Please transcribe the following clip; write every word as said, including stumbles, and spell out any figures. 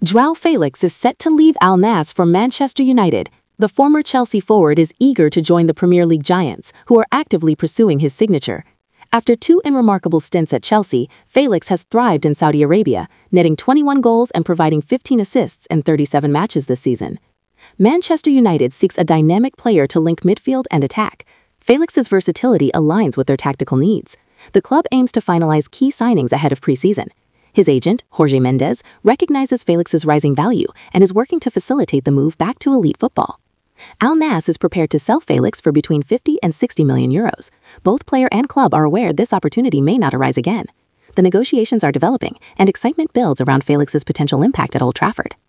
João Felix is set to leave Al Nassr for Manchester United. The former Chelsea forward is eager to join the Premier League giants, who are actively pursuing his signature. After two unremarkable stints at Chelsea, Felix has thrived in Saudi Arabia, netting twenty-one goals and providing fifteen assists in thirty-seven matches this season. Manchester United seeks a dynamic player to link midfield and attack. Felix's versatility aligns with their tactical needs. The club aims to finalize key signings ahead of pre-season. His agent, Jorge Mendes, recognizes Felix's rising value and is working to facilitate the move back to elite football. Al Nassr is prepared to sell Felix for between fifty and sixty million euros. Both player and club are aware this opportunity may not arise again. The negotiations are developing, and excitement builds around Felix's potential impact at Old Trafford.